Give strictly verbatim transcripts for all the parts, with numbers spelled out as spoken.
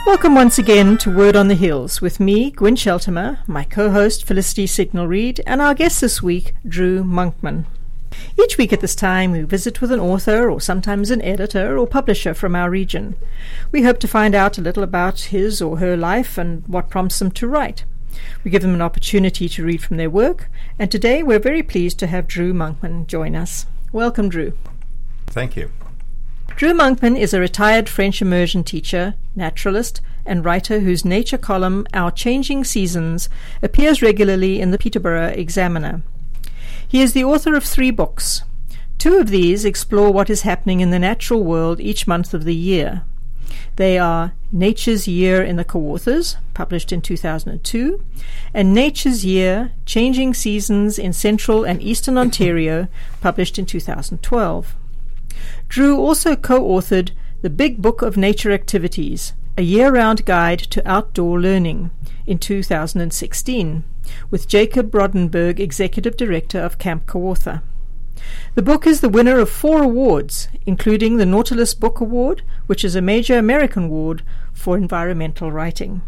Welcome once again to Word on the Hills with me, Gwyn Sheltimer, my co-host Felicity Signal-Reid, and our guest this week, Drew Monkman. Each week at this time, we visit with an author or sometimes an editor or publisher from our region. We hope to find out a little about his or her life and what prompts them to write. We give them an opportunity to read from their work, and today we're very pleased to have Drew Monkman join us. Welcome, Drew. Thank you. Drew Monkman is a retired French immersion teacher, naturalist, and writer whose nature column, Our Changing Seasons, appears regularly in the Peterborough Examiner. He is the author of three books. Two of these explore what is happening in the natural world each month of the year. They are Nature's Year in the Kawarthas, published in two thousand two, and Nature's Year, Changing Seasons in Central and Eastern Ontario, published in two thousand twelve. Drew also co-authored The Big Book of Nature Activities, a year-round guide to outdoor learning, in two thousand sixteen, with Jacob Brodenberg, Executive Director of Camp Kawartha. The book is the winner of four awards, including the Nautilus Book Award, which is a major American award for environmental writing.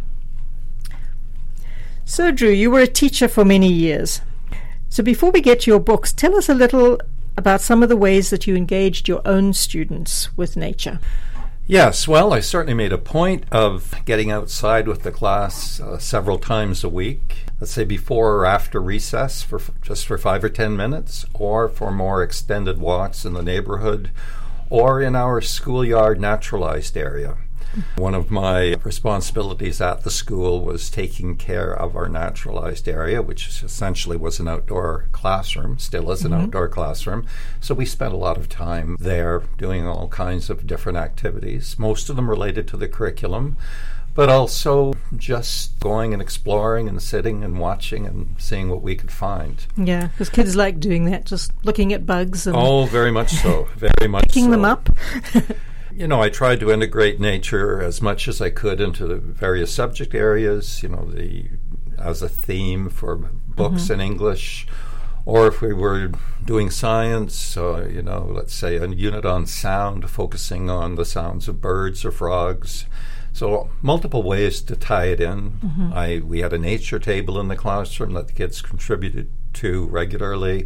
So, Drew, you were a teacher for many years. So before we get to your books, tell us a little about some of the ways that you engaged your own students with nature. Yes, well, I certainly made a point of getting outside with the class uh, several times a week, let's say before or after recess, for f- just for five or ten minutes, or for more extended walks in the neighborhood, or in our schoolyard naturalized area. One of my responsibilities at the school was taking care of our naturalized area, which essentially was an outdoor classroom, still is an mm-hmm. outdoor classroom. So we spent a lot of time there doing all kinds of different activities, most of them related to the curriculum, but also just going and exploring and sitting and watching and seeing what we could find. Yeah, because kids like doing that, just looking at bugs. And oh, very much so, very much picking so. them up. You know, I tried to integrate nature as much as I could into the various subject areas, you know, the as a theme for books mm-hmm. in English, or if we were doing science, uh, you know, let's say a unit on sound, focusing on the sounds of birds or frogs. So multiple ways to tie it in. Mm-hmm. I we had a nature table in the classroom that the kids contributed to regularly.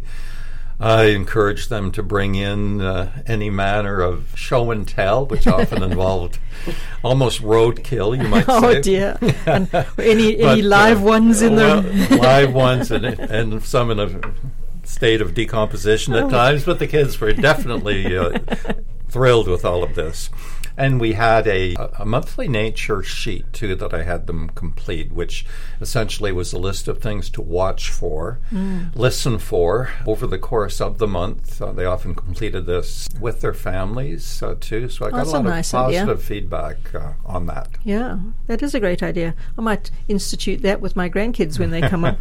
I encouraged them to bring in uh, any manner of show and tell, which often involved almost roadkill, you might oh say. Oh, dear. And any any but, live uh, ones in well, them? Live ones, and, and some in a state of decomposition at oh. times, but the kids were definitely uh, thrilled with all of this. And we had a, a monthly nature sheet, too, that I had them complete, which essentially was a list of things to watch for, mm. listen for over the course of the month. Uh, they often completed this with their families, uh, too. So I got That's a lot a nice of positive idea. feedback uh, on that. Yeah, that is a great idea. I might institute that with my grandkids when they come up.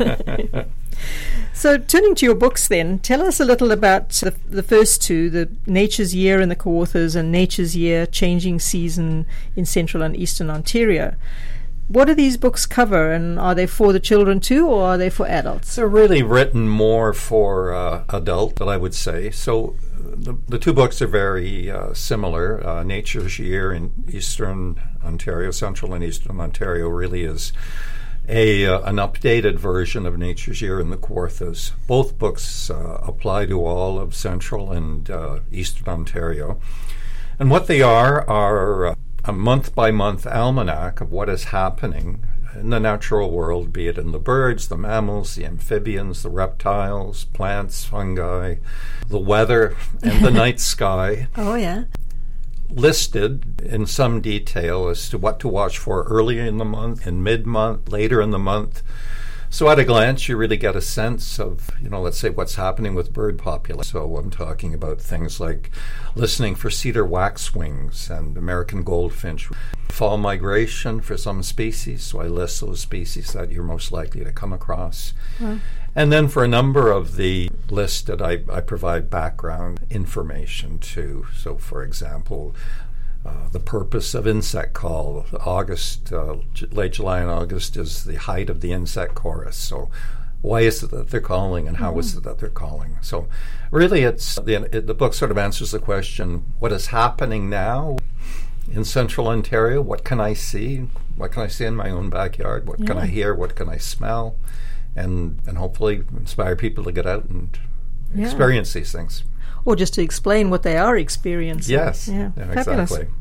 So turning to your books then, tell us a little about the, the first two, the Nature's Year in the Kawarthas and Nature's Year, Changing Season in Central and Eastern Ontario. What do these books cover, and are they for the children too, or are they for adults? They're really written more for uh, adult, I would say. So the, the two books are very uh, similar. Uh, Nature's Year in Eastern Ontario, Central and Eastern Ontario really is A, uh, an updated version of Nature's Year in the Kawarthas. Both books uh, apply to all of Central and uh, Eastern Ontario. And what they are are uh, a month-by-month almanac of what is happening in the natural world, be it in the birds, the mammals, the amphibians, the reptiles, plants, fungi, the weather, and the night sky. Oh, yeah. Listed in some detail as to what to watch for earlier in the month, in mid-month, later in the month. So at a glance, you really get a sense of, you know, let's say what's happening with bird population. So I'm talking about things like listening for cedar waxwings and American goldfinch. Fall migration for some species, so I list those species that you're most likely to come across. Wow. And then for a number of the listed, I, I provide background information too. So for example, Uh, the purpose of insect call. August, uh, J- late July and August is the height of the insect chorus. So why is it that they're calling, and how mm-hmm. is it that they're calling? So really it's the, it, the book sort of answers the question, what is happening now in central Ontario. What can I see? What can I see in my own backyard? What yeah. can I hear? What can I smell? And and hopefully inspire people to get out and yeah. experience these things. Or just to explain what they are experiencing. Yes, yeah, yeah fabulous. Exactly.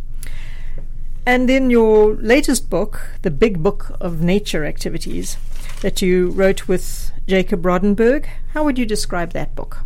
And in your latest book, The Big Book of Nature Activities, that you wrote with Jacob Rodenberg, how would you describe that book?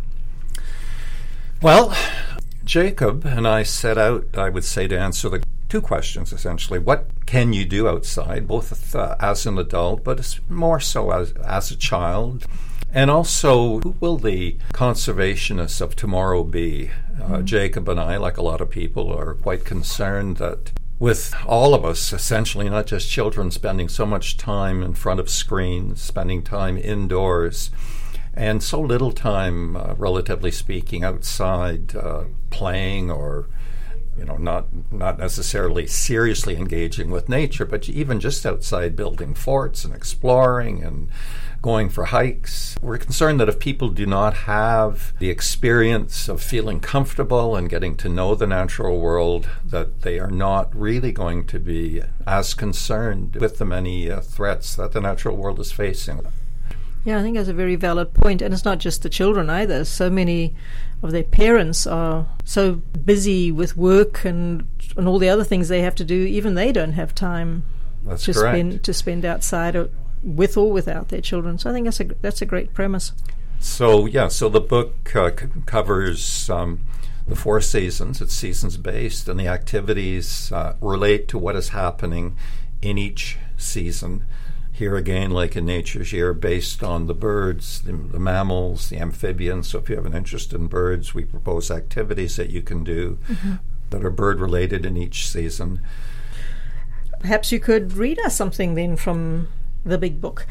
Well, Jacob and I set out, I would say, to answer the two questions, essentially. What can you do outside, both uh, as an adult, but more so as, as a child? And also, who will the conservationists of tomorrow be? Uh, mm-hmm. Jacob and I, like a lot of people, are quite concerned that with all of us, essentially, not just children, spending so much time in front of screens, spending time indoors, and so little time, uh, relatively speaking, outside uh, playing or, you know, not not necessarily seriously engaging with nature, but even just outside building forts and exploring and going for hikes. We're concerned that if people do not have the experience of feeling comfortable and getting to know the natural world, that they are not really going to be as concerned with the many uh, threats that the natural world is facing. Yeah, I think that's a very valid point. And it's not just the children either. So many of their parents are so busy with work and and all the other things they have to do, even they don't have time that's to correct. spend to spend outside or with or without their children. So I think that's a that's a great premise. So yeah, so the book uh, c- covers um, the four seasons. It's seasons based, and the activities uh, relate to what is happening in each season. Here again, like in Nature's Year, based on the birds, the, the mammals, the amphibians. So if you have an interest in birds, we propose activities that you can do mm-hmm. that are bird-related in each season. Perhaps you could read us something then from the big book.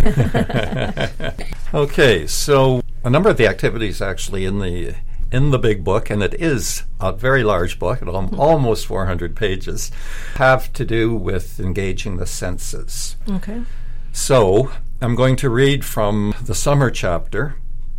Okay, so a number of the activities actually in the in the big book, and it is a very large book, at al- almost four hundred pages, have to do with engaging the senses. Okay. So I'm going to read from the summer chapter.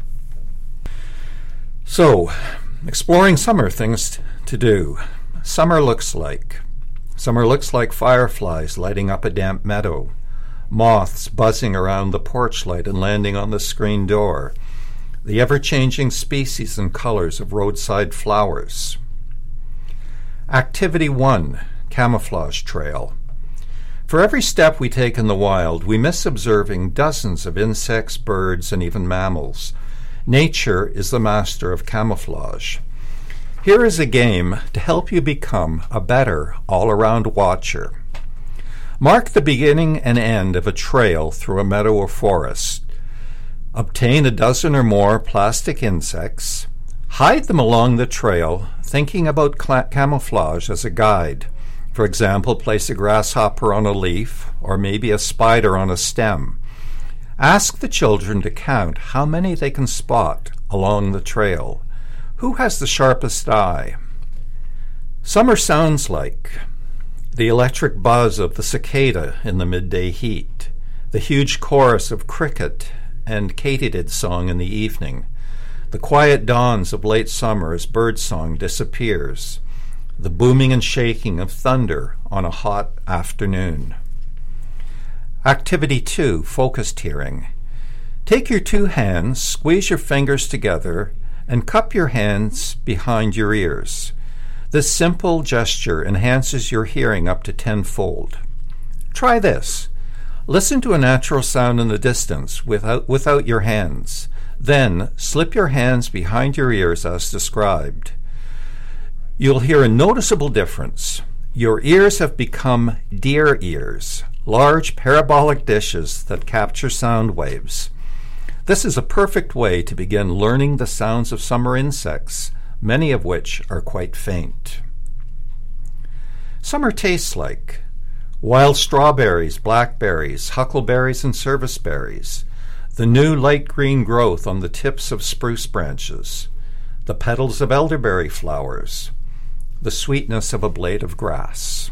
So, exploring summer things to do. Summer looks like. Summer looks like fireflies lighting up a damp meadow, moths buzzing around the porch light and landing on the screen door, the ever-changing species and colors of roadside flowers. Activity one, Camouflage Trail. For every step we take in the wild, we miss observing dozens of insects, birds, and even mammals. Nature is the master of camouflage. Here is a game to help you become a better all-around watcher. Mark the beginning and end of a trail through a meadow or forest. Obtain a dozen or more plastic insects. Hide them along the trail, thinking about cl- camouflage as a guide. For example, place a grasshopper on a leaf, or maybe a spider on a stem. Ask the children to count how many they can spot along the trail. Who has the sharpest eye? Summer sounds like the electric buzz of the cicada in the midday heat, the huge chorus of cricket and katydid song in the evening, the quiet dawns of late summer as birdsong disappears, the booming and shaking of thunder on a hot afternoon. Activity two, Focused Hearing. Take your two hands, squeeze your fingers together, and cup your hands behind your ears. This simple gesture enhances your hearing up to tenfold. Try this. Listen to a natural sound in the distance without, without your hands. Then slip your hands behind your ears as described. You'll hear a noticeable difference. Your ears have become deer ears, large parabolic dishes that capture sound waves. This is a perfect way to begin learning the sounds of summer insects, many of which are quite faint. Summer tastes like wild strawberries, blackberries, huckleberries, and serviceberries, the new light green growth on the tips of spruce branches, the petals of elderberry flowers, the sweetness of a blade of grass.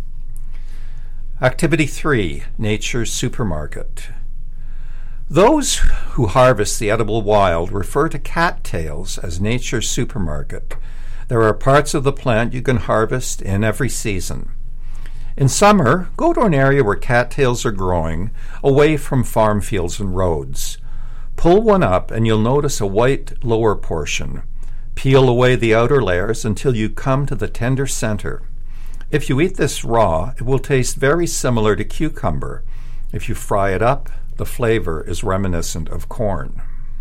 Activity three, Nature's Supermarket. Those who harvest the edible wild refer to cattails as nature's supermarket. There are parts of the plant you can harvest in every season. In summer, go to an area where cattails are growing, away from farm fields and roads. Pull one up and you'll notice a white lower portion. Peel away the outer layers until you come to the tender center. If you eat this raw, it will taste very similar to cucumber. If you fry it up, the flavor is reminiscent of corn.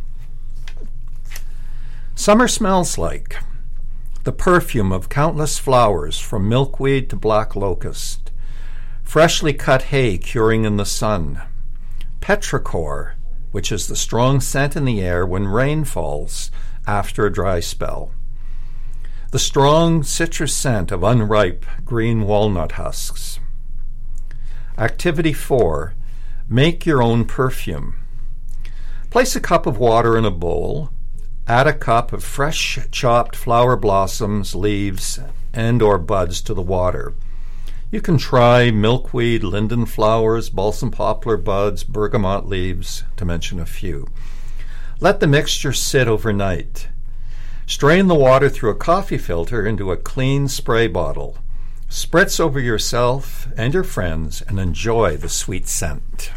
Summer smells like the perfume of countless flowers, from milkweed to black locust, freshly cut hay curing in the sun, petrichor, which is the strong scent in the air when rain falls after a dry spell, the strong citrus scent of unripe green walnut husks. Activity four, make your own perfume. Place a cup of water in a bowl. Add a cup of fresh chopped flower blossoms, leaves, and or buds to the water. You can try milkweed, linden flowers, balsam poplar buds, bergamot leaves, to mention a few. Let the mixture sit overnight. Strain the water through a coffee filter into a clean spray bottle. Spritz over yourself and your friends and enjoy the sweet scent.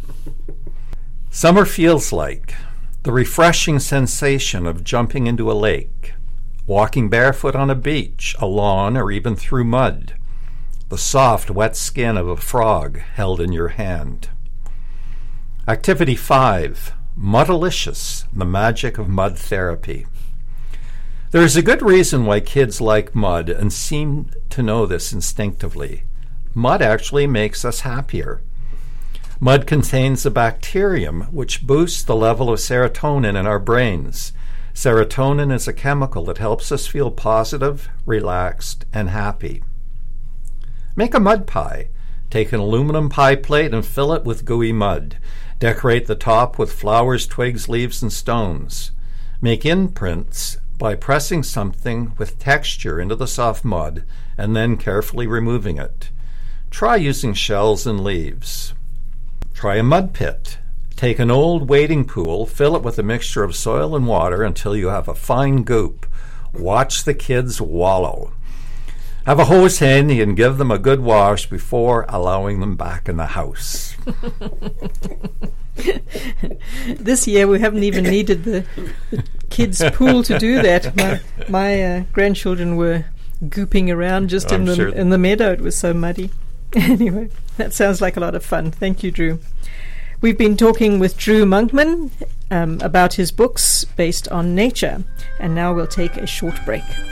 Summer feels like the refreshing sensation of jumping into a lake, walking barefoot on a beach, a lawn, or even through mud, the soft, wet skin of a frog held in your hand. Activity five, Mudalicious, the magic of mud therapy. There is a good reason why kids like mud and seem to know this instinctively. Mud actually makes us happier. Mud contains a bacterium which boosts the level of serotonin in our brains. Serotonin is a chemical that helps us feel positive, relaxed, and happy. Make a mud pie. Take an aluminum pie plate and fill it with gooey mud. Decorate the top with flowers, twigs, leaves, and stones. Make imprints by pressing something with texture into the soft mud and then carefully removing it. Try using shells and leaves. Try a mud pit. Take an old wading pool, fill it with a mixture of soil and water until you have a fine goop. Watch the kids wallow. Have a hose handy and give them a good wash before allowing them back in the house. This year we haven't even needed the, the kids' pool to do that. My, my uh, grandchildren were gooping around just in the, sure. in the meadow. It was so muddy. Anyway, that sounds like a lot of fun. Thank you, Drew. We've been talking with Drew Monkman um, about his books based on nature, and now we'll take a short break.